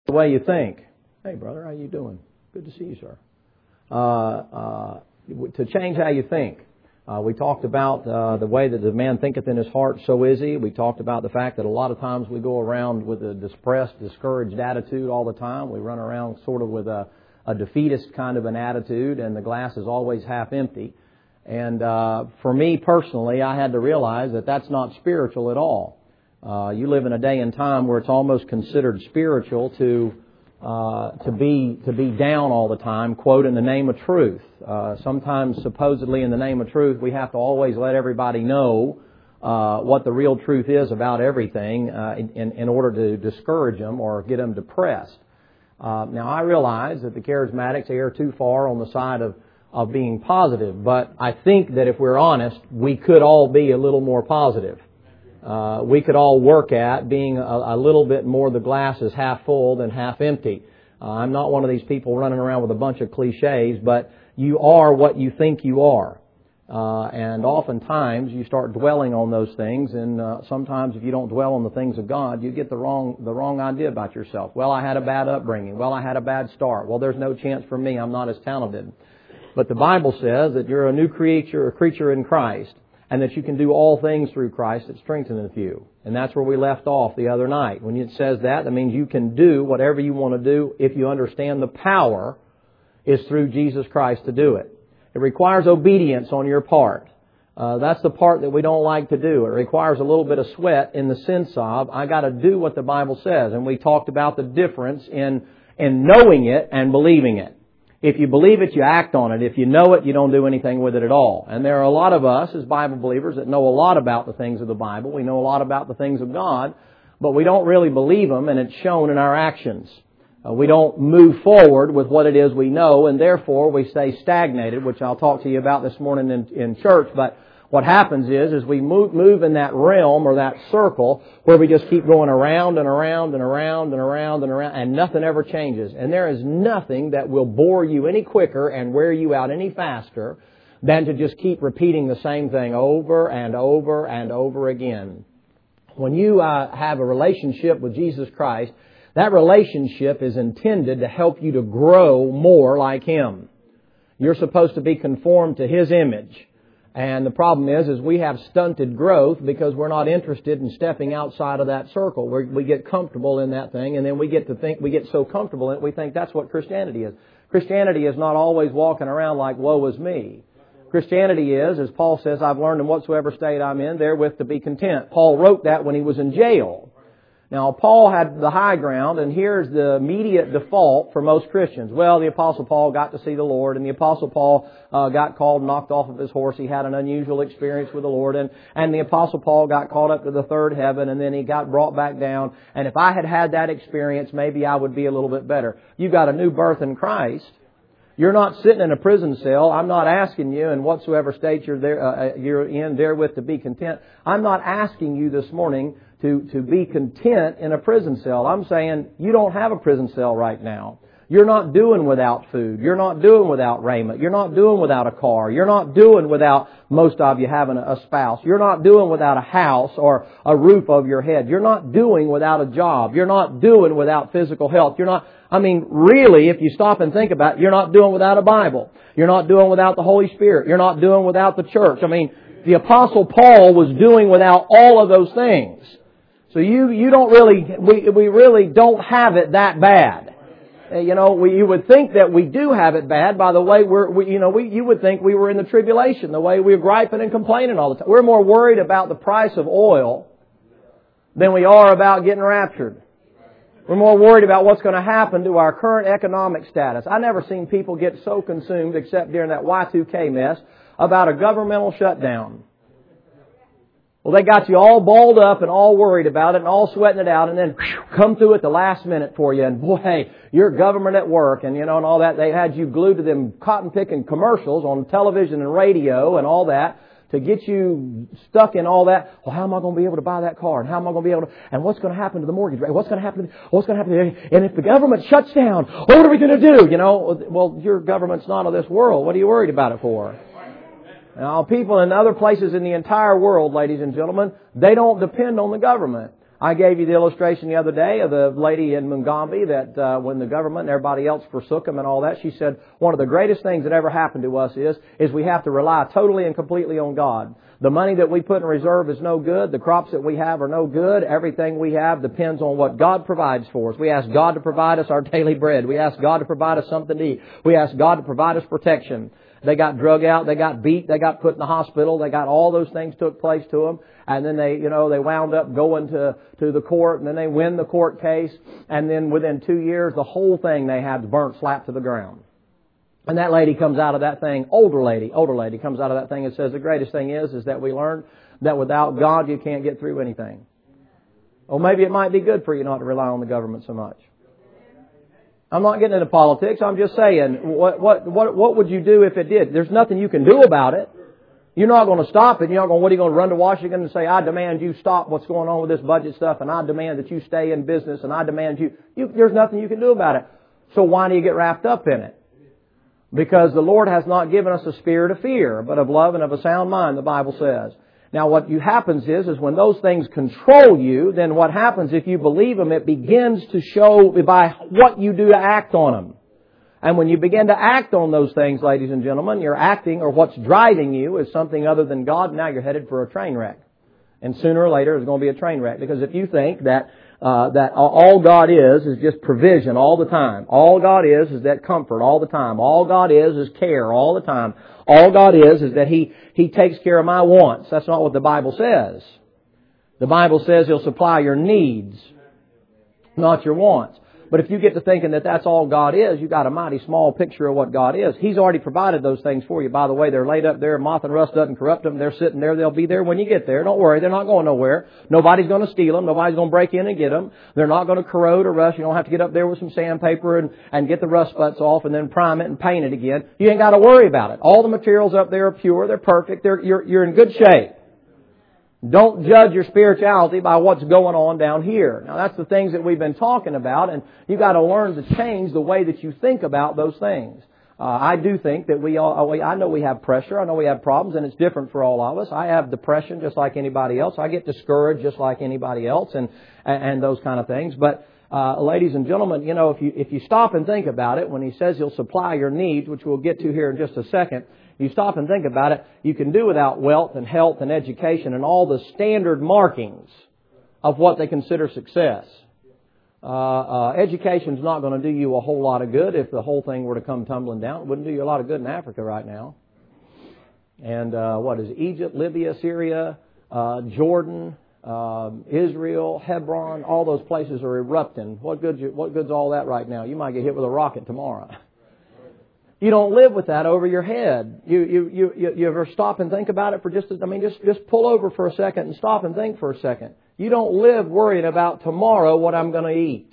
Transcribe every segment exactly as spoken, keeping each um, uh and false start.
the way you think. Hey, brother, how you doing? Good to see you, sir. Uh, uh, to change how you think. Uh, we talked about uh, the way that the man thinketh in his heart, so is he. We talked about the fact that a lot of times we go around with a depressed, discouraged attitude all the time. We run around sort of with a, a defeatist kind of an attitude, and the glass is always half empty. And uh, for me personally, I had to realize that that's not spiritual at all. Uh, you live in a day and time where it's almost considered spiritual to Uh, to be to be down all the time, quote, in the name of truth. Uh, sometimes, supposedly in the name of truth, we have to always let everybody know uh, what the real truth is about everything uh, in, in order to discourage them or get them depressed. Uh, now, I realize that the charismatics err too far on the side of, of being positive, but I think that if we're honest, we could all be a little more positive. Uh, we could all work at being a, a little bit more the glass is half full than half empty. Uh, I'm not one of these people running around with a bunch of cliches, but you are what you think you are. Uh, and oftentimes you start dwelling on those things, and uh, sometimes if you don't dwell on the things of God, you get the wrong the wrong idea about yourself. Well, I had a bad upbringing. Well, I had a bad start. Well, there's no chance for me. I'm not as talented. But the Bible says that you're a new creature, a creature in Christ, and that you can do all things through Christ that strengtheneth you. And that's where we left off the other night. When it says that, that means you can do whatever you want to do if you understand the power is through Jesus Christ to do it. It requires obedience on your part. Uh, that's the part that we don't like to do. It requires a little bit of sweat in the sense of, I got to do what the Bible says. And we talked about the difference in, in knowing it and believing it. If you believe it, you act on it. If you know it, you don't do anything with it at all. And there are a lot of us as Bible believers that know a lot about the things of the Bible. We know a lot about the things of God, but we don't really believe them, and it's shown in our actions. Uh, we don't move forward with what it is we know, and therefore we stay stagnated, which I'll talk to you about this morning in, in church. But what happens is, is we move, move in that realm or that circle where we just keep going around and around and around and around and around, and nothing ever changes. And there is nothing that will bore you any quicker and wear you out any faster than to just keep repeating the same thing over and over and over again. When you uh, have a relationship with Jesus Christ, that relationship is intended to help you to grow more like Him. You're supposed to be conformed to His image. And the problem is, is we have stunted growth because we're not interested in stepping outside of that circle. We're, we get comfortable in that thing, and then we get to think, we get so comfortable in it, we think that's what Christianity is. Christianity is not always walking around like, woe is me. Christianity is, as Paul says, I've learned in whatsoever state I'm in, therewith to be content. Paul wrote that when he was in jail. Now, Paul had the high ground, and here's the immediate default for most Christians. Well, the Apostle Paul got to see the Lord, and the Apostle Paul uh, got called and knocked off of his horse. He had an unusual experience with the Lord, and, and the Apostle Paul got caught up to the third heaven, and then he got brought back down. And if I had had that experience, maybe I would be a little bit better. You got a new birth in Christ. You're not sitting in a prison cell. I'm not asking you in whatsoever state you're there, uh, you're in therewith to be content. I'm not asking you this morning to, to be content in a prison cell. I'm saying you don't have a prison cell right now. You're not doing without food. You're not doing without raiment. You're not doing without a car. You're not doing without, most of you having a spouse. You're not doing without a house or a roof over your head. You're not doing without a job. You're not doing without physical health. You're not, I mean, really, if you stop and think about it, you're not doing without a Bible. You're not doing without the Holy Spirit. You're not doing without the church. I mean, the Apostle Paul was doing without all of those things. So you, you don't really, we, we really don't have it that bad. You know, we, you would think that we do have it bad by the way we're, we, you know, we, you would think we were in the tribulation, the way we're griping and complaining all the time. We're more worried about the price of oil than we are about getting raptured. We're more worried about what's going to happen to our current economic status. I've never seen people get so consumed, except during that Y two K mess, about a governmental shutdown. Well, they got you all balled up and all worried about it and all sweating it out, and then whew, come through at the last minute for you. And boy, hey, you're government at work, and you know, and all that. They had you glued to them cotton picking commercials on television and radio and all that to get you stuck in all that. Well, how am I going to be able to buy that car? And how am I going to be able to? And what's going to happen to the mortgage rate? What's going to happen? To, what's going to happen? To, and if the government shuts down, what are we going to do? You know, well, your government's not of this world. What are you worried about it for? Now, people in other places in the entire world, ladies and gentlemen, they don't depend on the government. I gave you the illustration the other day of the lady in Mugambi that uh, when the government and everybody else forsook them and all that, she said one of the greatest things that ever happened to us is is we have to rely totally and completely on God. The money that we put in reserve is no good. The crops that we have are no good. Everything we have depends on what God provides for us. We ask God to provide us our daily bread. We ask God to provide us something to eat. We ask God to provide us protection. They got drug out, they got beat, they got put in the hospital, they got all those things took place to them. And then they, you know, they wound up going to, to the court, and then they win the court case. And then within two years, the whole thing they had burnt, slapped to the ground. And that lady comes out of that thing, older lady, older lady comes out of that thing and says the greatest thing is, is that we learned that without God you can't get through anything. Or maybe it might be good for you not to rely on the government so much. I'm not getting into politics. I'm just saying, what, what, what, what would you do if it did? There's nothing you can do about it. You're not going to stop it. You're not going, what are you going to run to Washington and say, I demand you stop what's going on with this budget stuff, and I demand that you stay in business, and I demand you, you, there's nothing you can do about it. So why do you get wrapped up in it? Because the Lord has not given us a spirit of fear, but of love and of a sound mind, the Bible says. Now what you happens is, is when those things control you, then what happens if you believe them, it begins to show by what you do to act on them. And when you begin to act on those things, ladies and gentlemen, you're acting, or what's driving you is something other than God. Now you're headed for a train wreck. And sooner or later there's going to be a train wreck. Because if you think that Uh, that all God is is just provision all the time. All God is is that comfort all the time. All God is is care all the time. All God is is that He He takes care of my wants. That's not what the Bible says. The Bible says He'll supply your needs, not your wants. But if you get to thinking that that's all God is, you've got a mighty small picture of what God is. He's already provided those things for you. By the way, they're laid up there. Moth and rust doesn't corrupt them. They're sitting there. They'll be there when you get there. Don't worry. They're not going nowhere. Nobody's going to steal them. Nobody's going to break in and get them. They're not going to corrode or rust. You don't have to get up there with some sandpaper and, and get the rust spots off and then prime it and paint it again. You ain't got to worry about it. All the materials up there are pure. They're perfect. They're, you're, you're in good shape. Don't judge your spirituality by what's going on down here. Now that's the things that we've been talking about, and you've got to learn to change the way that you think about those things. Uh, I do think that we all, I know we have pressure, I know we have problems, and it's different for all of us. I have depression just like anybody else. I get discouraged just like anybody else, and, and, and those kind of things. But, uh, ladies and gentlemen, you know, if you, if you stop and think about it, when He says He'll supply your needs, which we'll get to here in just a second, you stop and think about it, you can do without wealth and health and education and all the standard markings of what they consider success. Uh, uh, education's not going to do you a whole lot of good if the whole thing were to come tumbling down. It wouldn't do you a lot of good in Africa right now. And uh, what is it? Egypt, Libya, Syria, uh, Jordan, uh, Israel, Hebron, all those places are erupting. What good's, what good's all that right now? You might get hit with a rocket tomorrow. You don't live with that over your head. You, you, you, you, you ever stop and think about it for just, a, I mean, just, just pull over for a second and stop and think for a second. You don't live worrying about tomorrow what I'm going to eat.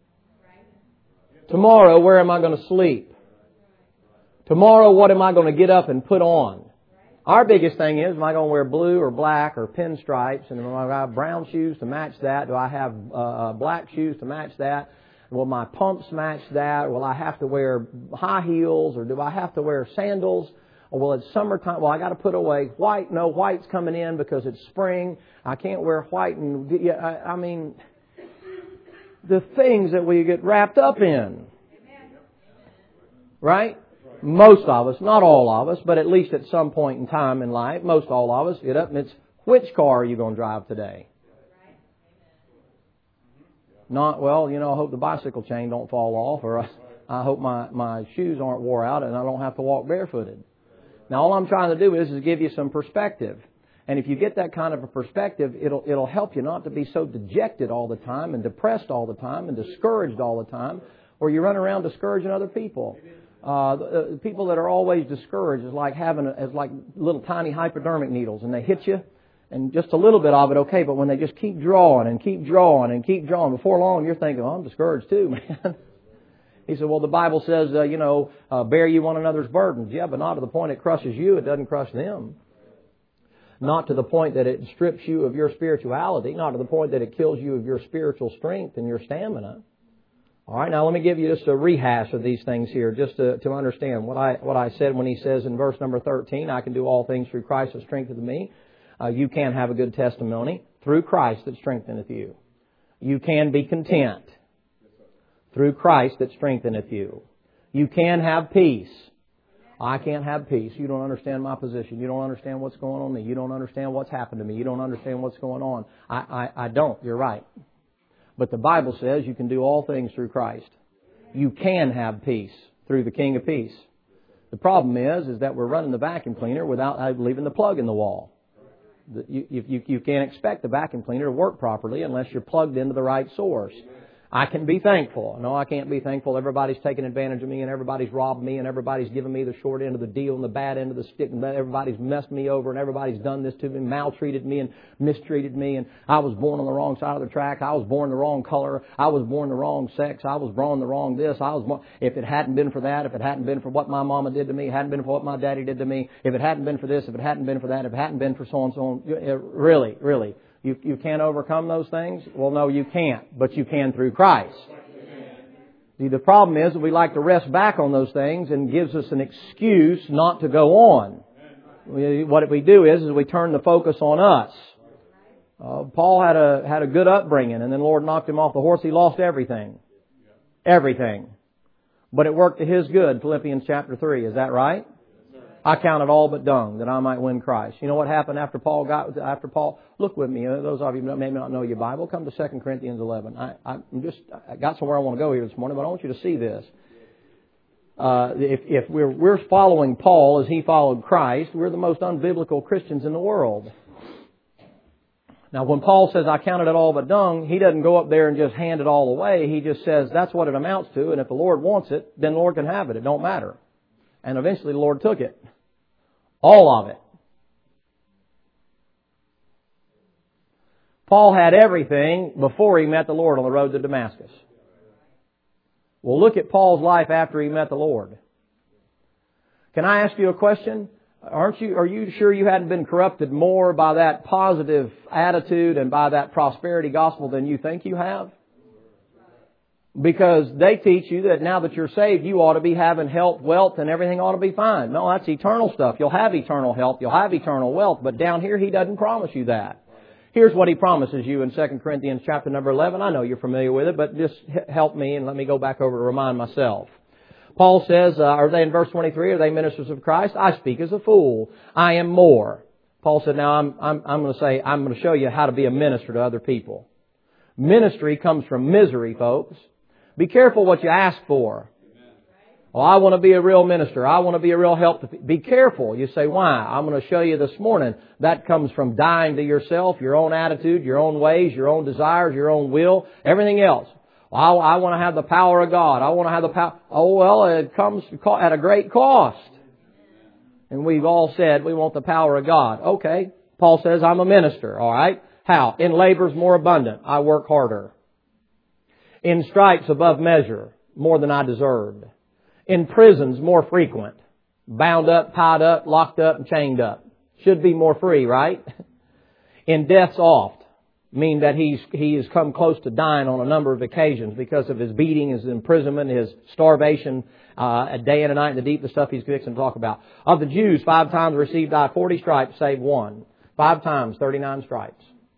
Tomorrow, where am I going to sleep? Tomorrow, what am I going to get up and put on? Our biggest thing is, am I going to wear blue or black or pinstripes? And do I have brown shoes to match that? Do I have uh, black shoes to match that? Will my pumps match that? Will I have to wear high heels, or do I have to wear sandals? Or well, it's summertime. Well, I got to put away white. No, white's coming in because it's spring. I can't wear white. And yeah, I, I mean, the things that we get wrapped up in, right? Most of us, not all of us, but at least at some point in time in life, most all of us get up and it's, which car are you going to drive today? Not, well, you know, I hope the bicycle chain don't fall off, or I, I hope my, my shoes aren't wore out and I don't have to walk barefooted. Now, all I'm trying to do is, is give you some perspective. And if you get that kind of a perspective, it'll, it'll help you not to be so dejected all the time and depressed all the time and discouraged all the time, or you run around discouraging other people. Uh, the, the people that are always discouraged is like having, a, is like little tiny hypodermic needles, and they hit you. And just a little bit of it, okay, but when they just keep drawing and keep drawing and keep drawing, before long you're thinking, well, I'm discouraged too, man. He said, well, the Bible says, uh, you know, uh, bear you one another's burdens. Yeah, but not to the point it crushes you, it doesn't crush them. Not to the point that it strips you of your spirituality, not to the point that it kills you of your spiritual strength and your stamina. All right, now let me give you just a rehash of these things here, just to, to understand what I what I said when he says in verse number thirteen, I can do all things through Christ that strengtheneth me. Uh, you can have a good testimony through Christ that strengtheneth you. You can be content through Christ that strengtheneth you. You can have peace. I can't have peace. You don't understand my position. You don't understand what's going on with me. You don't understand what's happened to me. You don't understand what's going on. I, I, I don't. You're right. But the Bible says you can do all things through Christ. You can have peace through the King of Peace. The problem is, is that we're running the vacuum cleaner without leaving the plug in the wall. You, you, you can't expect the vacuum cleaner to work properly unless you're plugged into the right source. I can be thankful. No, I can't be thankful. Everybody's taking advantage of me and everybody's robbed me and everybody's given me the short end of the deal and the bad end of the stick and everybody's messed me over and everybody's done this to me, maltreated me and mistreated me, and I was born on the wrong side of the track. I was born the wrong color. I was born the wrong sex. I was born the wrong this. I was born, if it hadn't been for that, if it hadn't been for what my mama did to me, hadn't been for what my daddy did to me, if it hadn't been for this, if it hadn't been for that, if it hadn't been for so and so on, really, really, you, you can't overcome those things? Well, no, you can't, but you can through Christ. See, the problem is that we like to rest back on those things and gives us an excuse not to go on. We, what we do is, is we turn the focus on us. Uh, Paul had a had a good upbringing, and then the Lord knocked him off the horse. He lost everything, everything, but it worked to his good. Philippians chapter three, is that right? I count it all but dung that I might win Christ. You know what happened after Paul got after Paul? Look with me. Those of you who may not know your Bible, come to Second Corinthians eleven. I, I'm just I got somewhere I want to go here this morning, but I want you to see this. Uh, if if we're we're following Paul as he followed Christ, we're the most unbiblical Christians in the world. Now, when Paul says, I counted it all but dung, he doesn't go up there and just hand it all away. He just says, that's what it amounts to, and if the Lord wants it, then the Lord can have it. It don't matter. And eventually the Lord took it. All of it. Paul had everything before he met the Lord on the road to Damascus. Well, look at Paul's life after he met the Lord. Can I ask you a question? Aren't you, are you sure you hadn't been corrupted more by that positive attitude and by that prosperity gospel than you think you have? Because they teach you that now that you're saved, you ought to be having health, wealth, and everything ought to be fine. No, that's eternal stuff. You'll have eternal health. You'll have eternal wealth. But down here, He doesn't promise you that. Here's what He promises you in Second Corinthians chapter number eleven. I know you're familiar with it, but just help me and let me go back over to remind myself. Paul says, uh, are they in verse twenty-three, are they ministers of Christ? I speak as a fool. I am more. Paul said, now I'm, I'm, I'm going to say, I'm going to show you how to be a minister to other people. Ministry comes from misery, folks. Be careful what you ask for. Oh, I want to be a real minister. I want to be a real help. To pe-. Be careful. You say, why? I'm going to show you this morning. That comes from dying to yourself, your own attitude, your own ways, your own desires, your own will, everything else. Well, I, I want to have the power of God. I want to have the power. Oh, well, it comes at a great cost. And we've all said we want the power of God. Okay. Paul says, I'm a minister. All right. How? In labors more abundant. I work harder. In stripes above measure, more than I deserved. In prisons, more frequent. Bound up, tied up, locked up, and chained up. Should be more free, right? In deaths oft, mean that he's he has come close to dying on a number of occasions because of his beating, his imprisonment, his starvation, uh, a day and a night in the deep, the stuff he's fixing to talk about. Of the Jews, five times received I forty stripes, save one. Five times, thirty-nine stripes.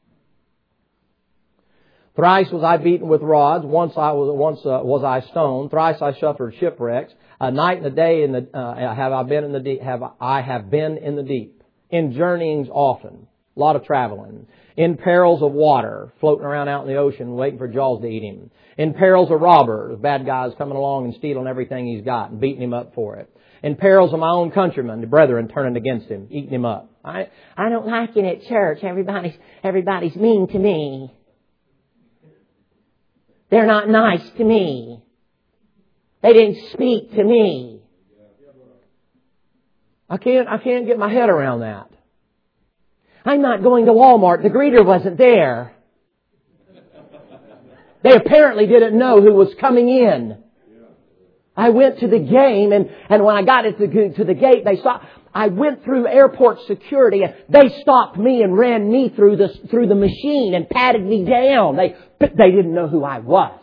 Thrice was I beaten with rods. Once I was once uh, was I stoned. Thrice I suffered shipwrecks. A night and a day in the uh, have I been in the deep. Have I have been in the deep. In journeyings often, a lot of traveling. In perils of water, floating around out in the ocean, waiting for jaws to eat him. In perils of robbers, bad guys coming along and stealing everything he's got and beating him up for it. In perils of my own countrymen, the brethren turning against him, eating him up. I I don't like it at church. Everybody's everybody's mean to me. They're not nice to me. They didn't speak to me. I can't, I can't get my head around that. I'm not going to Walmart. The greeter wasn't there. They apparently didn't know who was coming in. I went to the game and, and when I got to the, to the gate, they stopped. I went through airport security and they stopped me and ran me through the, through the machine and patted me down. They, they didn't know who I was.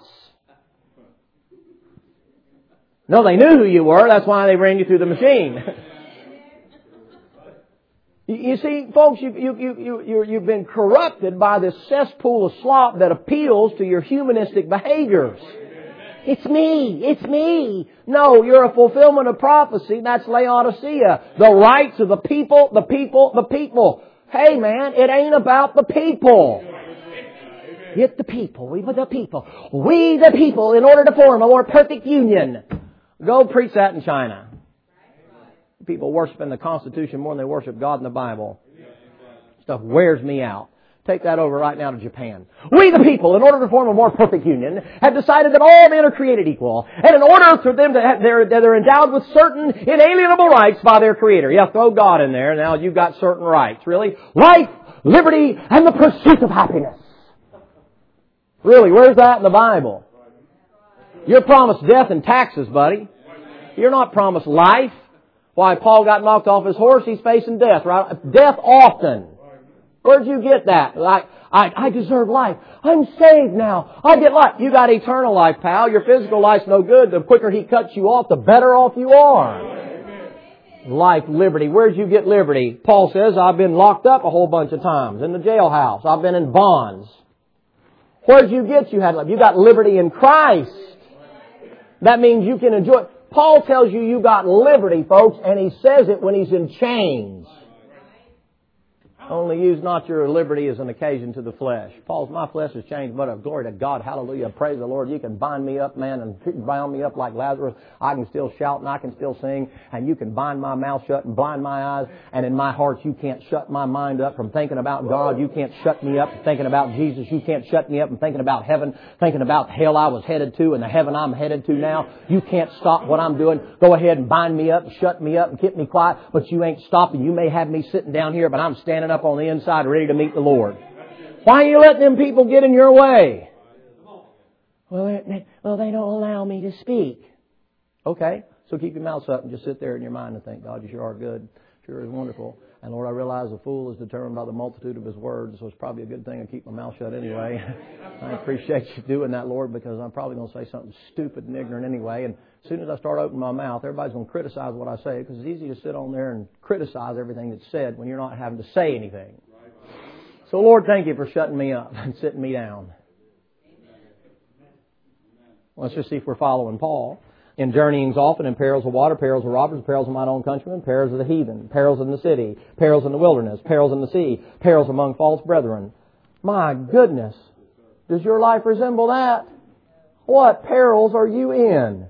No, they knew who you were. That's why they ran you through the machine. You, you see, folks, you, you, you, you, you, you've been corrupted by this cesspool of slop that appeals to your humanistic behaviors. It's me. It's me. No, you're a fulfillment of prophecy. That's Laodicea. The rights of the people, the people, the people. Hey, man, it ain't about the people. Get the people. We the people. We the people in order to form a more perfect union. Go preach that in China. People worshiping the Constitution more than they worship God in the Bible. Stuff wears me out. Take that over right now to Japan. We the people, in order to form a more perfect union, have decided that all men are created equal. And in order for them to have, they're, they're endowed with certain inalienable rights by their Creator. Yeah, throw God in there. Now you've got certain rights. Really? Life, liberty, and the pursuit of happiness. Really, where's that in the Bible? You're promised death and taxes, buddy. You're not promised life. Why, Paul got knocked off his horse, he's facing death, right? Death often. Where'd you get that? Like, I, I deserve life. I'm saved now. I get life. You got eternal life, pal. Your physical life's no good. The quicker He cuts you off, the better off you are. Life, liberty. Where'd you get liberty? Paul says, I've been locked up a whole bunch of times in the jailhouse. I've been in bonds. Where'd you get you had life? You got liberty in Christ. That means you can enjoy. Paul tells you you got liberty, folks, and he says it when he's in chains. Only use not your liberty as an occasion to the flesh. Paul's, my flesh is changed, but of glory to God. Hallelujah. Praise the Lord. You can bind me up, man, and bound me up like Lazarus. I can still shout and I can still sing. And you can bind my mouth shut and blind my eyes. And in my heart, you can't shut my mind up from thinking about God. You can't shut me up from thinking about Jesus. You can't shut me up from thinking about heaven, thinking about the hell I was headed to and the heaven I'm headed to now. You can't stop what I'm doing. Go ahead and bind me up and shut me up and keep me quiet. But you ain't stopping. You may have me sitting down here, but I'm standing up on the inside ready to meet the Lord. Why are you letting them people get in your way? Well, they, well, they don't allow me to speak. Okay, so keep your mouth shut and just sit there in your mind and think, God, you sure are good. Sure is wonderful. And Lord, I realize the fool is determined by the multitude of his words, so it's probably a good thing I keep my mouth shut anyway. I appreciate you doing that, Lord, because I'm probably going to say something stupid and ignorant anyway. And as soon as I start opening my mouth, everybody's going to criticize what I say, because it's easy to sit on there and criticize everything that's said when you're not having to say anything. So, Lord, thank you for shutting me up and sitting me down. Let's just see if we're following Paul. In journeyings often, in perils of water, perils of robbers, perils of mine own countrymen, perils of the heathen, perils in the city, perils in the wilderness, perils in the sea, perils among false brethren. My goodness, does your life resemble that? What perils are you in?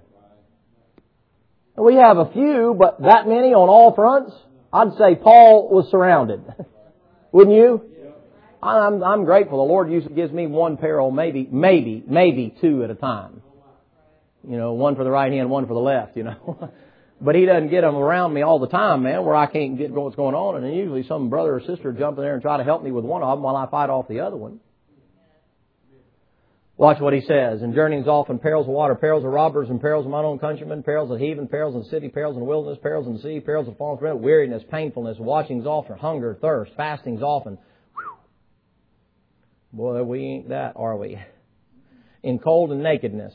We have a few, but that many on all fronts? I'd say Paul was surrounded. Wouldn't you? I'm, I'm grateful. The Lord usually gives me one peril, maybe, maybe, maybe two at a time. You know, one for the right hand, one for the left, you know. But He doesn't get them around me all the time, man, where I can't get what's going on. And then usually some brother or sister jump in there and try to help me with one of them while I fight off the other one. Watch what he says. In journeyings often, perils of water, perils of robbers, and perils of mine own countrymen, perils of heathen, perils in the city, perils in the wilderness, perils in the sea, perils of false brethren, weariness, painfulness, watchings often, hunger, thirst, fastings often. Whew. Boy, we ain't that, are we? In cold and nakedness.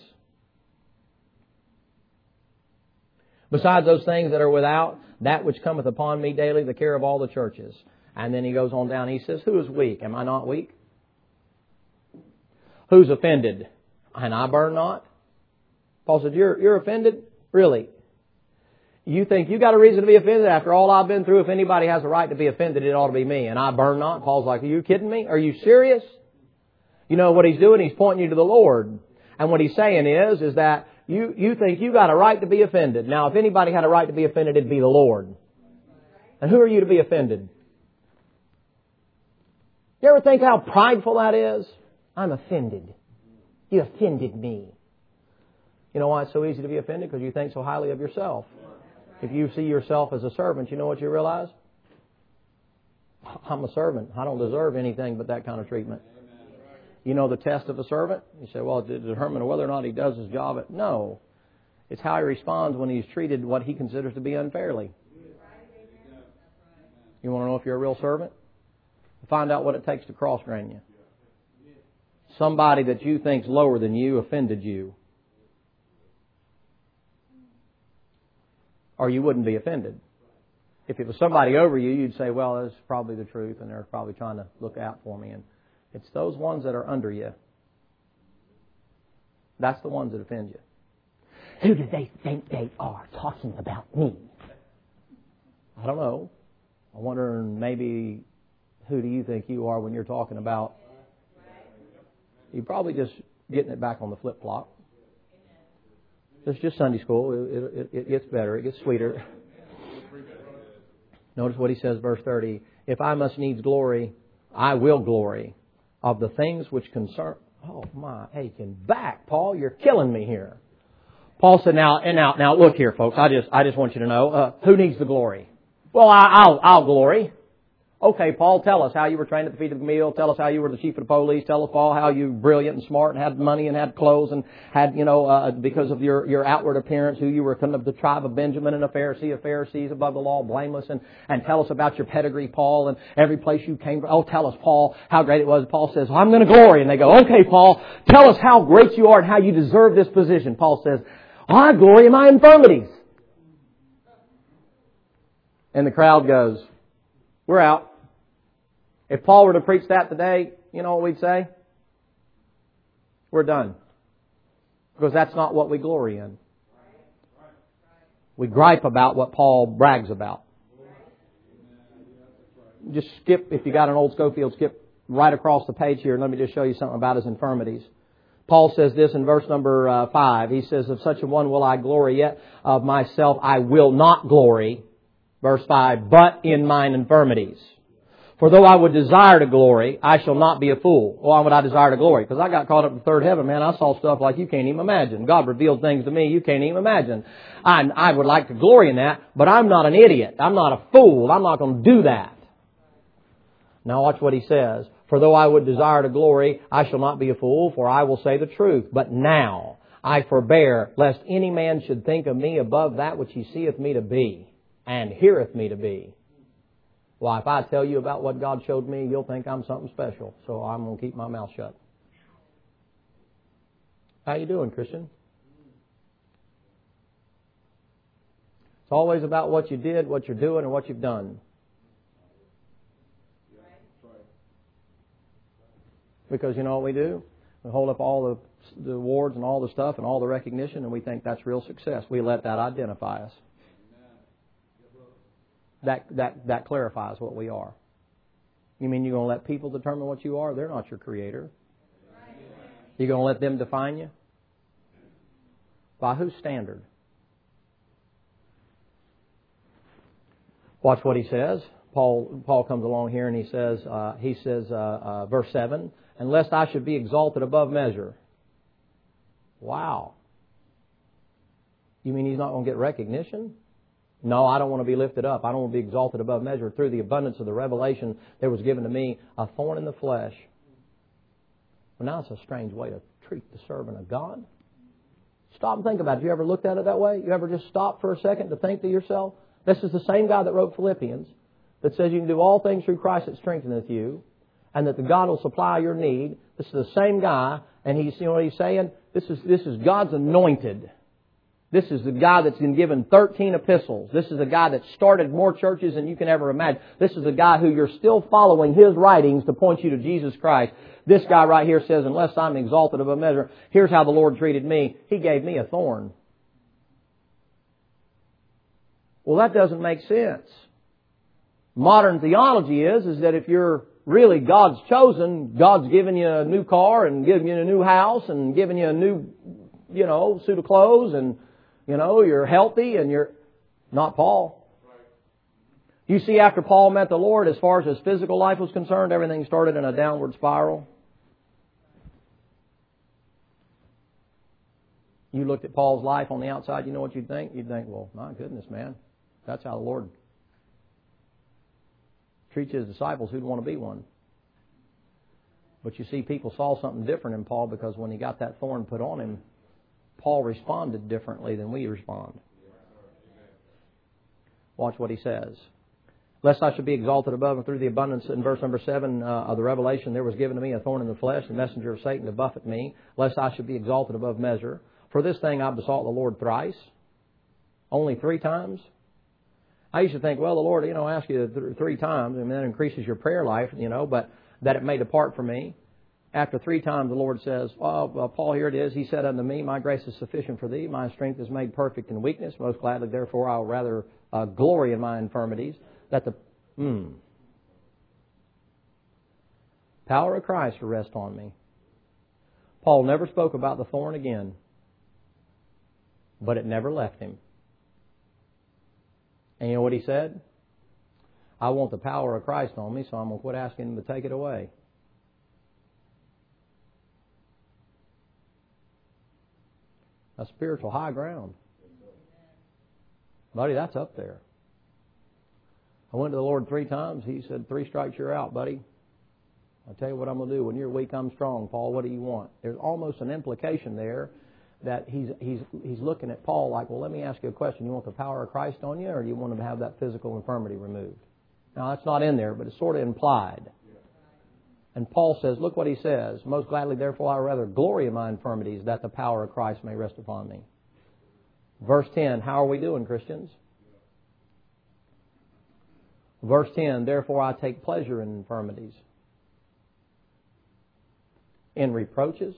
Besides those things that are without, that which cometh upon me daily, the care of all the churches. And then he goes on down, he says, who is weak? Am I not weak? Who's offended? And I burn not? Paul said, you're, you're offended? Really? You think you got a reason to be offended after all I've been through? If anybody has a right to be offended, it ought to be me. And I burn not? Paul's like, are you kidding me? Are you serious? You know what he's doing? He's pointing you to the Lord. And what he's saying is, is that You, you think you got a right to be offended. Now, if anybody had a right to be offended, it'd be the Lord. And who are you to be offended? You ever think how prideful that is? I'm offended. You offended me. You know why it's so easy to be offended? Because you think so highly of yourself. If you see yourself as a servant, you know what you realize? I'm a servant. I don't deserve anything but that kind of treatment. You know the test of a servant? You say, well, to determine whether or not he does his job. No. It's how he responds when he's treated what he considers to be unfairly. You want to know if you're a real servant? Find out what it takes to cross-grain you. Somebody that you think's lower than you offended you. Or you wouldn't be offended. If it was somebody over you, you'd say, well, that's probably the truth, and they're probably trying to look out for me. And it's those ones that are under you. That's the ones that offend you. Who do they think they are talking about me? I don't know. I wonder maybe who do you think you are when you're talking about? You're probably just getting it back on the flip-flop. It's just Sunday school. It, it, it gets better. It gets sweeter. Notice what he says, verse thirty. If I must needs glory, I will glory of the things which concern... Oh, my aching back, Paul. You're killing me here. Paul said, now, and now, now, look here, folks. I just, I just want you to know, uh, who needs the glory? Well, I, I'll, I'll glory. Okay, Paul, tell us how you were trained at the feet of the meal. Tell us how you were the chief of the police. Tell us, Paul, how you were brilliant and smart and had money and had clothes and had, you know, uh, because of your, your outward appearance, who you were kind of the tribe of Benjamin and a Pharisee of Pharisees, above the law, blameless. And, and tell us about your pedigree, Paul, and every place you came from. Oh, tell us, Paul, how great it was. Paul says, I'm going to glory. And they go, okay, Paul, tell us how great you are and how you deserve this position. Paul says, I glory in my infirmities. And the crowd goes, we're out. If Paul were to preach that today, you know what we'd say? We're done. Because that's not what we glory in. We gripe about what Paul brags about. Just skip, if you got an old Schofield, skip right across the page here and let me just show you something about his infirmities. Paul says this in verse number uh, five. He says, of such a one will I glory, yet of myself I will not glory. Verse five, but in mine infirmities. For though I would desire to glory, I shall not be a fool. Why would I desire to glory? Because I got caught up in the third heaven, man. I saw stuff like you can't even imagine. God revealed things to me you can't even imagine. I, I would like to glory in that, but I'm not an idiot. I'm not a fool. I'm not going to do that. Now watch what he says. For though I would desire to glory, I shall not be a fool, for I will say the truth. But now I forbear, lest any man should think of me above that which he seeth me to be, and heareth me to be. Well, if I tell you about what God showed me, you'll think I'm something special. So I'm going to keep my mouth shut. How you doing, Christian? It's always about what you did, what you're doing, and what you've done. Because you know what we do? We hold up all the, the awards and all the stuff and all the recognition, and we think that's real success. We let that identify us. That, that, that clarifies what we are. You mean you're going to let people determine what you are? They're not your creator. You're going to let them define you? By whose standard? Watch what he says. Paul, Paul comes along here and he says, uh, he says, uh, uh, verse seven, and lest I should be exalted above measure. Wow. You mean he's not going to get recognition? No, I don't want to be lifted up. I don't want to be exalted above measure. Through the abundance of the revelation that was given to me, a thorn in the flesh. Well, now it's a strange way to treat the servant of God. Stop and think about it. You ever looked at it that way? You ever just stop for a second to think to yourself? This is the same guy that wrote Philippians that says you can do all things through Christ that strengtheneth you, and that the God will supply your need. This is the same guy, and he's, you know what he's saying? This is, this is God's anointed. This is the guy that's been given thirteen epistles. This is a guy that started more churches than you can ever imagine. This is a guy who you're still following his writings to point you to Jesus Christ. This guy right here says, unless I'm exalted above measure, here's how the Lord treated me. He gave me a thorn. Well, that doesn't make sense. Modern theology is, is that if you're really God's chosen, God's given you a new car and given you a new house and given you a new, you know, suit of clothes and, you know, you're healthy and you're not Paul. You see, after Paul met the Lord, as far as his physical life was concerned, everything started in a downward spiral. You looked at Paul's life on the outside, you know what you'd think? You'd think, well, my goodness, man, that's how the Lord treats his disciples. Who'd want to be one? But you see, people saw something different in Paul because when he got that thorn put on him, Paul responded differently than we respond. Watch what he says. Lest I should be exalted above and through the abundance, in verse number seven uh, of the Revelation, there was given to me a thorn in the flesh, the messenger of Satan to buffet me, lest I should be exalted above measure. For this thing I besought the Lord thrice, only three times. I used to think, well, the Lord, you know, asks you th- three times, and that increases your prayer life, you know, but that it may depart from me. After three times, the Lord says, well, well, Paul, here it is. He said unto me, my grace is sufficient for thee. My strength is made perfect in weakness. Most gladly, therefore, I will rather uh, glory in my infirmities, that the hmm, power of Christ will rest on me. Paul never spoke about the thorn again, but it never left him. And you know what he said? I want the power of Christ on me, so I'm going to quit asking Him to take it away. A spiritual high ground. Buddy, that's up there. I went to the Lord three times. He said, three strikes, you're out, buddy. I'll tell you what I'm going to do. When you're weak, I'm strong. Paul, what do you want? There's almost an implication there that he's he's he's looking at Paul like, well, let me ask you a question. You want the power of Christ on you, or do you want to have that physical infirmity removed? Now, that's not in there, but it's sort of implied. And Paul says, look what he says. Most gladly, therefore, I rather glory in my infirmities, that the power of Christ may rest upon me. Verse ten, how are we doing, Christians? Verse ten, therefore I take pleasure in infirmities, in reproaches,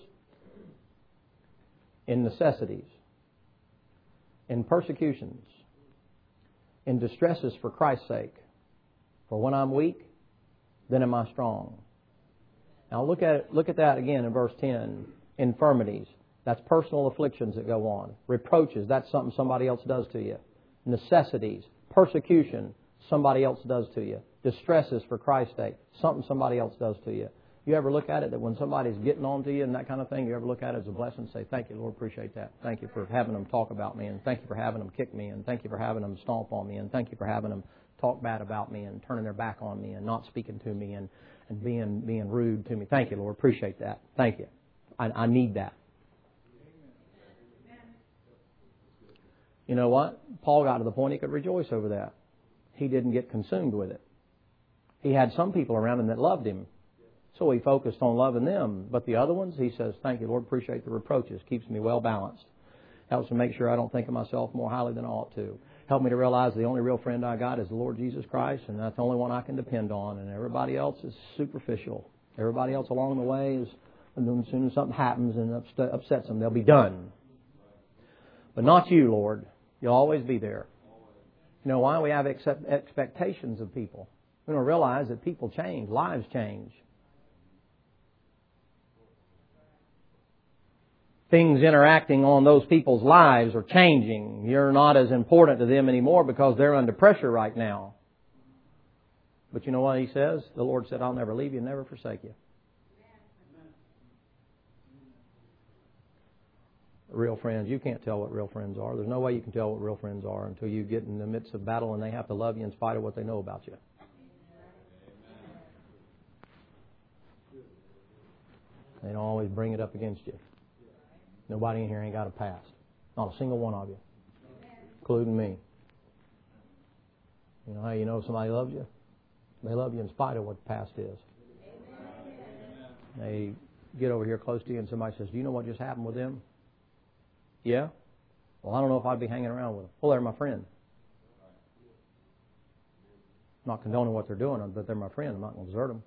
in necessities, in persecutions, in distresses for Christ's sake. For when I'm weak, then am I strong. Now look at it, look at that again in verse ten. Infirmities, that's personal afflictions that go on. Reproaches, that's something somebody else does to you. Necessities, persecution, somebody else does to you. Distresses for Christ's sake, something somebody else does to you. You ever look at it that when somebody's getting on to you and that kind of thing, you ever look at it as a blessing and say, thank you, Lord, appreciate that. Thank you for having them talk about me, and thank you for having them kick me, and thank you for having them stomp on me, and thank you for having them talk bad about me and turning their back on me and not speaking to me and, and being being rude to me. Thank you, Lord, appreciate that. Thank you. I, I need that. You know what? Paul got to the point he could rejoice over that. He didn't get consumed with it. He had some people around him that loved him, so he focused on loving them. But the other ones, he says, thank you, Lord, appreciate the reproaches. Keeps me well balanced. Helps me make sure I don't think of myself more highly than I ought to. Help me to realize the only real friend I got is the Lord Jesus Christ, and that's the only one I can depend on. And everybody else is superficial. Everybody else along the way is, as soon as something happens and upsets them, they'll be done. But not you, Lord. You'll always be there. You know why? We have expectations of people. We don't realize that people change, lives change. Things interacting on those people's lives are changing. You're not as important to them anymore because they're under pressure right now. But you know what He says? The Lord said, I'll never leave you, never forsake you. Real friends, you can't tell what real friends are. There's no way you can tell what real friends are until you get in the midst of battle and they have to love you in spite of what they know about you. They don't always bring it up against you. Nobody in here ain't got a past. Not a single one of you. Including me. You know how you know somebody loves you? They love you in spite of what the past is. They get over here close to you and somebody says, do you know what just happened with them? Yeah? Well, I don't know if I'd be hanging around with them. Well, they're my friend. I'm not condoning what they're doing, but they're my friend. I'm not going to desert them.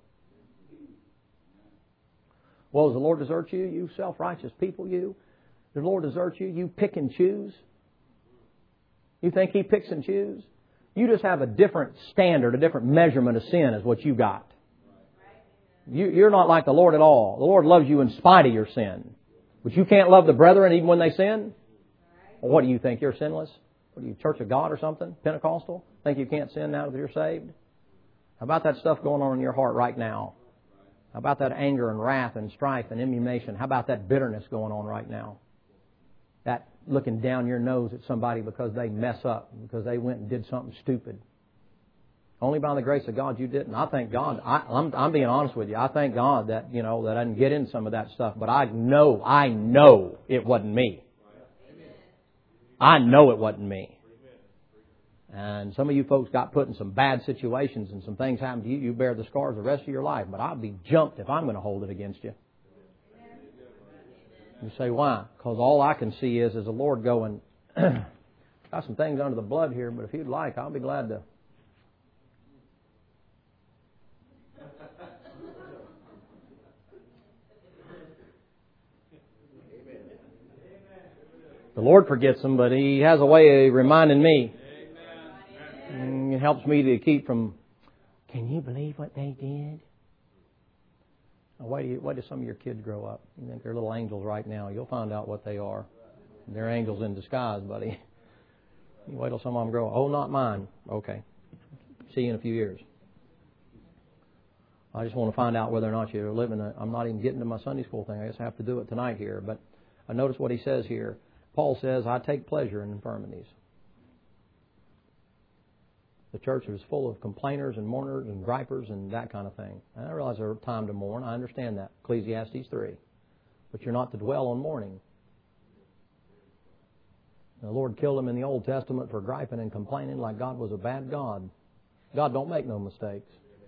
Well, does the Lord desert you, you self-righteous people, you? Does the Lord desert you? You pick and choose? You think He picks and chooses? You just have a different standard, a different measurement of sin is what you got. You, you're not like the Lord at all. The Lord loves you in spite of your sin. But you can't love the brethren even when they sin? Well, what do you think? You're sinless? What are you, Church of God or something? Pentecostal? Think you can't sin now that you're saved? How about that stuff going on in your heart right now? How about that anger and wrath and strife and emulation? How about that bitterness going on right now? That looking down your nose at somebody because they mess up, because they went and did something stupid. Only by the grace of God you didn't. I thank God. I, I'm, I'm being honest with you. I thank God that, you know, that I didn't get in some of that stuff. But I know, I know it wasn't me. I know it wasn't me. And some of you folks got put in some bad situations and some things happened to you. You bear the scars the rest of your life. But I'll be jumped if I'm going to hold it against you. You say, why? Because all I can see is, is the Lord going, Got some things under the blood here, but if you'd like, I'll be glad to. The Lord forgets them, but He has a way of reminding me. Amen. It helps me to keep from, can you believe what they did? Now, wait, do you, wait till some of your kids grow up. You think they're little angels right now. You'll find out what they are. They're angels in disguise, buddy. You wait till some of them grow up. Oh, not mine. Okay. See you in a few years. I just want to find out whether or not you're living a, I'm not even getting to my Sunday school thing. I guess I have to do it tonight here. But I notice what he says here. Paul says, I take pleasure in infirmities. The church was full of complainers and mourners and gripers and that kind of thing. And I realize there's a time to mourn. I understand that. Ecclesiastes three. But you're not to dwell on mourning. The Lord killed them in the Old Testament for griping and complaining like God was a bad God. God don't make no mistakes.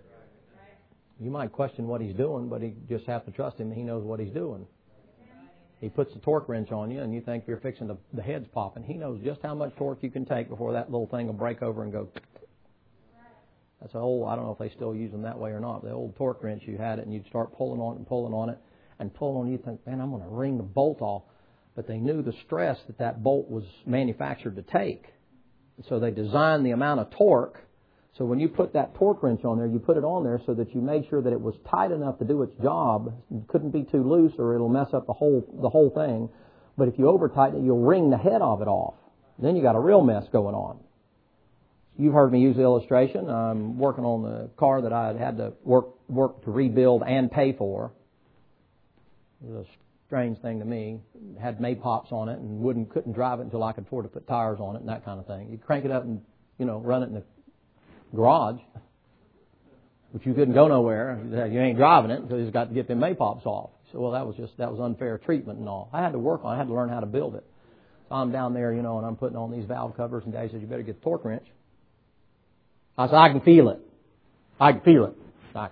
You might question what He's doing, but you just have to trust Him. He knows what He's doing. He puts the torque wrench on you and you think you're fixing to, the head's popping. He knows just how much torque you can take before that little thing will break over and go. That's an old, I don't know if they still use them that way or not. The old torque wrench, you had it and you'd start pulling on it and pulling on it and pulling on it. You think, man, I'm going to wring the bolt off. But they knew the stress that that bolt was manufactured to take. So they designed the amount of torque. So when you put that torque wrench on there, you put it on there so that you made sure that it was tight enough to do its job. It couldn't be too loose or it'll mess up the whole the whole thing. But if you over tighten it, you'll wring the head of it off. Then you got a real mess going on. You've heard me use the illustration. I'm working on the car that I had to work work to rebuild and pay for. It was a strange thing to me. It had Maypops on it and wouldn't couldn't drive it until I could afford to put tires on it and that kind of thing. You crank it up and, you know, run it in the garage, but you couldn't go nowhere. You ain't driving it because you've got to get them Maypops off. So, well, that was just, that was unfair treatment and all. I had to work on it. I had to learn how to build it. So I'm down there, you know, and I'm putting on these valve covers, and Daddy says, you better get the torque wrench. I said, I can feel it. I can feel it. I,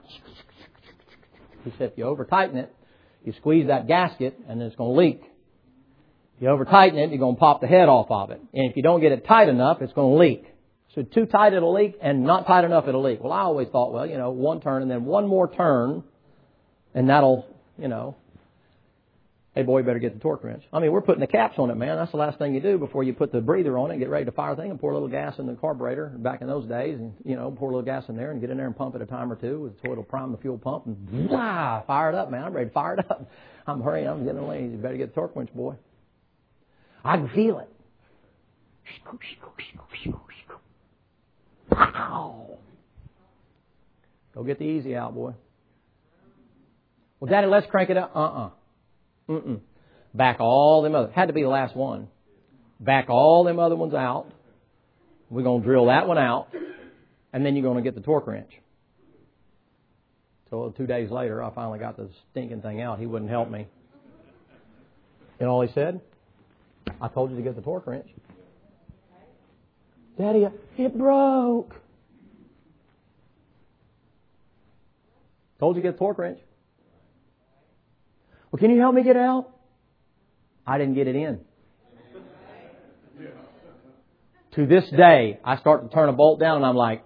he said, if you over tighten it, you squeeze that gasket and it's going to leak. If you over tighten it, you're going to pop the head off of it. And if you don't get it tight enough, it's going to leak. So too tight it'll leak, and not tight enough it'll leak. Well, I always thought, well, you know, one turn and then one more turn, and that'll, you know, hey, boy, you better get the torque wrench. I mean, we're putting the caps on it, man. That's the last thing you do before you put the breather on it and get ready to fire the thing and pour a little gas in the carburetor back in those days, and, you know, pour a little gas in there and get in there and pump it a time or two so it'll prime the fuel pump and blah, fire it up, man. I'm ready to fire it up. I'm hurrying. I'm getting away. You better get the torque wrench, boy. I can feel it. Wow. Go get the easy out, boy. Well, Daddy, let's crank it up. Uh-uh. Mm-mm. Back all them other. Had to be the last one. Back all them other ones out. We're going to drill that one out. And then you're going to get the torque wrench. So two days later, I finally got the stinking thing out. He wouldn't help me. You know all he said? I told you to get the torque wrench. Daddy, it broke. Told you to get the torque wrench. Well, can you help me get it out? I didn't get it in. To this day, I start to turn a bolt down and I'm like,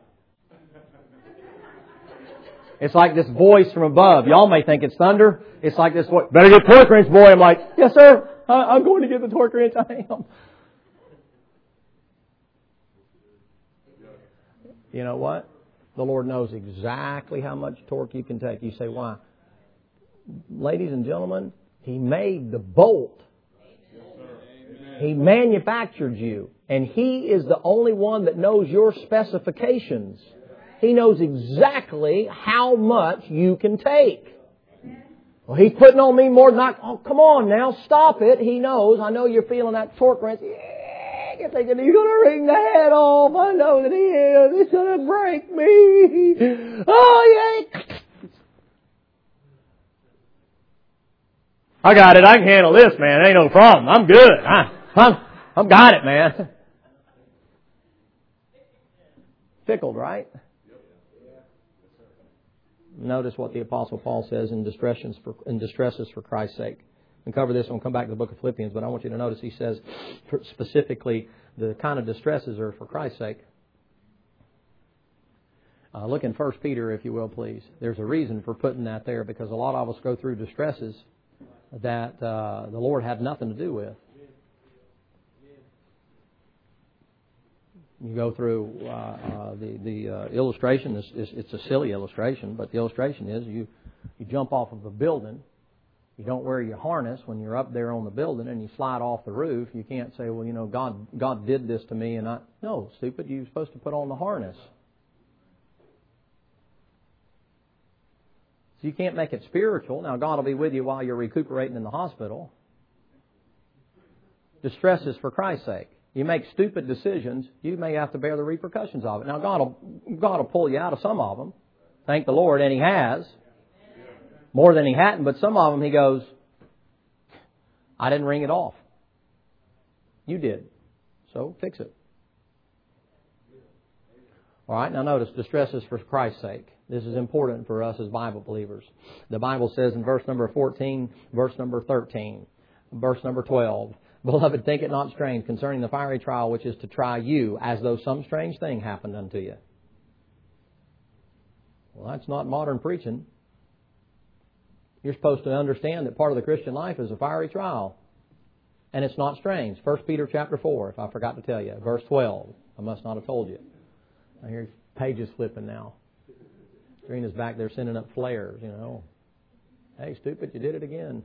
it's like this voice from above. Y'all may think it's thunder. It's like this voice, better get the torque wrench, boy. I'm like, yes, sir. I'm going to get the torque wrench. I am. You know what? The Lord knows exactly how much torque you can take. You say, why? Ladies and gentlemen, He made the bolt. He manufactured you. And He is the only one that knows your specifications. He knows exactly how much you can take. Well, He's putting on me more than I... Oh, come on now, stop it. He knows. I know you're feeling that torque wrench. You're thinking, He's going to wring the head off. I know that He is. He's going to break me. Oh, yeah. I got it. I can handle this, man. Ain't no problem. I'm good. I, I'm, I'm got it, man. Tickled, right? Notice what the Apostle Paul says in distresses for, in distresses for Christ's sake. and cover this, and we'll come back to the book of Philippians, but I want you to notice he says specifically the kind of distresses are for Christ's sake. Uh, look in First Peter, if you will, please. There's a reason for putting that there, because a lot of us go through distresses that uh, the Lord had nothing to do with. You go through uh, uh, the the uh, illustration. It's, it's, it's a silly illustration, but the illustration is you you jump off of a building. You don't wear your harness when you're up there on the building, and you slide off the roof. You can't say, well, you know, God God did this to me, and I no, stupid. You're supposed to put on the harness. So you can't make it spiritual. Now, God will be with you while you're recuperating in the hospital. Distress is for Christ's sake. You make stupid decisions, you may have to bear the repercussions of it. Now, God will, God will pull you out of some of them. Thank the Lord, and He has. More than He hadn't, but some of them He goes, I didn't ring it off. You did. So, fix it. All right, now notice, distress is for Christ's sake. This is important for us as Bible believers. The Bible says in verse number fourteen, verse number thirteen, verse number twelve, Beloved, think it not strange concerning the fiery trial which is to try you, as though some strange thing happened unto you. Well, that's not modern preaching. You're supposed to understand that part of the Christian life is a fiery trial. And it's not strange. First Peter chapter four, if I forgot to tell you, verse twelve. I must not have told you. I hear pages flipping now. Serena's back there sending up flares, you know. Hey, stupid, you did it again.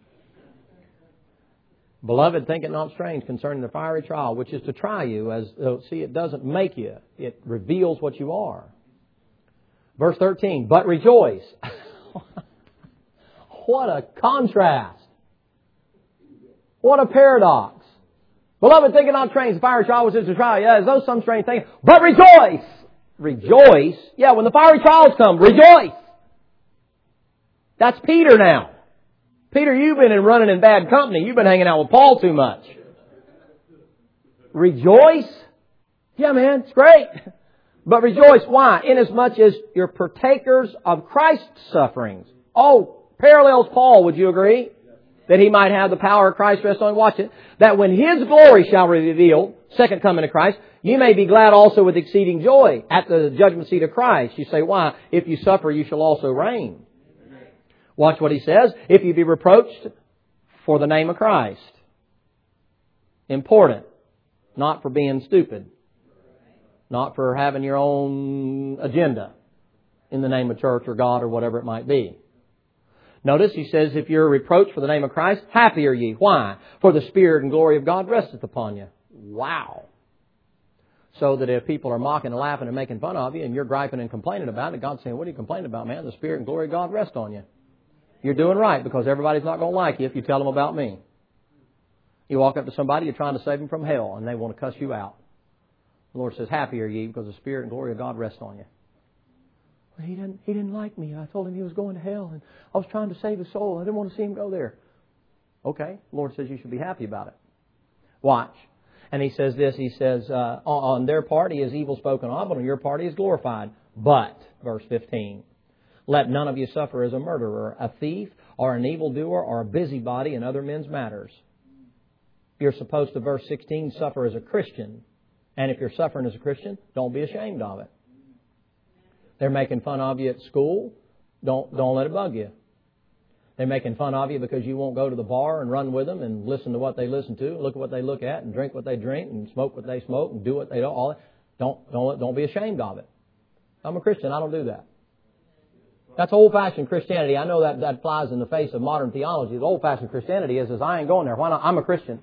Beloved, think it not strange concerning the fiery trial, which is to try you. As uh, see, it doesn't make you. It reveals what you are. Verse thirteen, but rejoice. What a contrast. What a paradox. Beloved, think it not strange, the fiery trial which is to try you, as though some strange thing. But rejoice. Rejoice. Yeah, when the fiery trials come, rejoice. That's Peter now. Peter, you've been in running in bad company. You've been hanging out with Paul too much. Rejoice? Yeah, man, it's great. But rejoice. Why? Inasmuch as you're partakers of Christ's sufferings. Oh, parallels Paul, would you agree? That he might have the power of Christ rest on him. Watch it. That when His glory shall be revealed, second coming of Christ, you may be glad also with exceeding joy at the judgment seat of Christ. You say, why? If you suffer, you shall also reign. Watch what he says. If you be reproached for the name of Christ. Important. Not for being stupid. Not for having your own agenda in the name of church or God or whatever it might be. Notice he says, if you're reproached for the name of Christ, happy are ye. Why? For the Spirit and glory of God resteth upon you. Wow. So that if people are mocking and laughing and making fun of you and you're griping and complaining about it, God's saying, what are you complaining about, man? The Spirit and glory of God rest on you. You're doing right, because everybody's not going to like you if you tell them about me. You walk up to somebody, you're trying to save them from hell, and they want to cuss you out. The Lord says, happy are ye, because the Spirit and glory of God rest on you. Well, he didn't, he didn't like me. I told him he was going to hell, and I was trying to save his soul. I didn't want to see him go there. Okay, the Lord says you should be happy about it. Watch. And he says this, he says, uh, on their part he is evil spoken of, but on your part he is glorified. But, verse fifteen, let none of you suffer as a murderer, a thief, or an evildoer, or a busybody in other men's matters. You're supposed to, verse sixteen, suffer as a Christian. And if you're suffering as a Christian, don't be ashamed of it. They're making fun of you at school. Don't, don't let it bug you. They're making fun of you because you won't go to the bar and run with them and listen to what they listen to, look at what they look at, and drink what they drink, and smoke what they smoke, and do what they do. All that. Don't, don't, don't be ashamed of it. I'm a Christian. I don't do that. That's old-fashioned Christianity. I know that that flies in the face of modern theology. The old-fashioned Christianity is, is I ain't going there. Why not? I'm a Christian.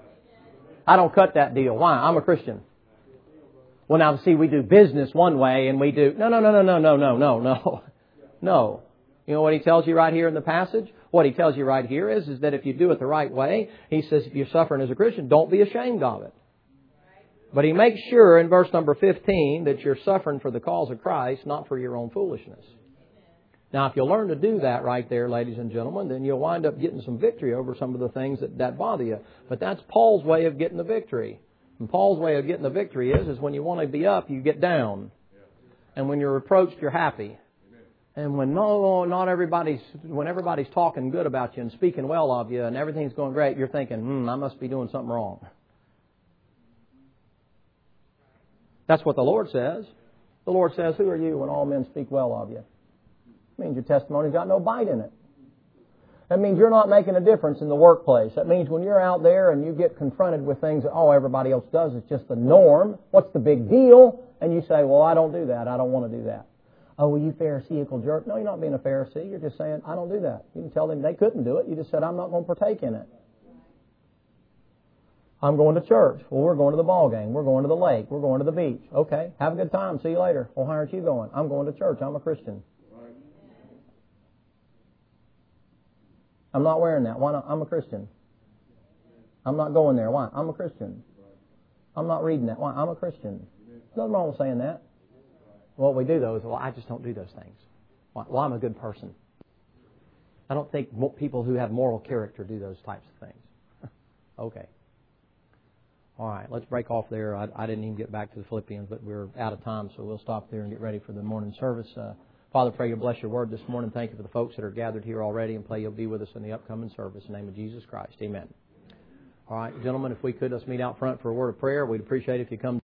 I don't cut that deal. Why? I'm a Christian. Well, now, see, we do business one way, and we do... No, no, no, no, no, no, no, no, no. No. You know what he tells you right here in the passage? What he tells you right here is, is that if you do it the right way, he says if you're suffering as a Christian, don't be ashamed of it. But he makes sure in verse number fifteen that you're suffering for the cause of Christ, not for your own foolishness. Now, if you'll learn to do that right there, ladies and gentlemen, then you'll wind up getting some victory over some of the things that, that bother you. But that's Paul's way of getting the victory. And Paul's way of getting the victory is, is when you want to be up, you get down. And when you're reproached, you're happy. And when no, not everybody's, when everybody's talking good about you and speaking well of you and everything's going great, you're thinking, hmm, I must be doing something wrong. That's what the Lord says. The Lord says, who are you when all men speak well of you? It means your testimony's got no bite in it. That means you're not making a difference in the workplace. That means when you're out there and you get confronted with things that, oh, everybody else does, it's just the norm. What's the big deal? And you say, well, I don't do that. I don't want to do that. Oh, well, you Pharisaical jerk. No, you're not being a Pharisee. You're just saying, I don't do that. You can tell them they couldn't do it. You just said, I'm not going to partake in it. I'm going to church. Well, we're going to the ball game. We're going to the lake. We're going to the beach. Okay, have a good time. See you later. Well, why aren't you going? I'm going to church. I'm a Christian. I'm not wearing that. Why not? I'm a Christian. I'm not going there. Why? I'm a Christian. I'm not reading that. Why? I'm a Christian. Nothing wrong with saying that. What we do, though, is, well, I just don't do those things. Why? Well, I'm a good person. I don't think people who have moral character do those types of things. Okay. All right, let's break off there. I, I didn't even get back to the Philippians, but we're out of time, so we'll stop there and get ready for the morning service. Uh, Father, pray you bless your word this morning. Thank you for the folks that are gathered here already, and pray you'll be with us in the upcoming service. In the name of Jesus Christ, amen. All right, gentlemen, if we could, let's meet out front for a word of prayer. We'd appreciate it if you come.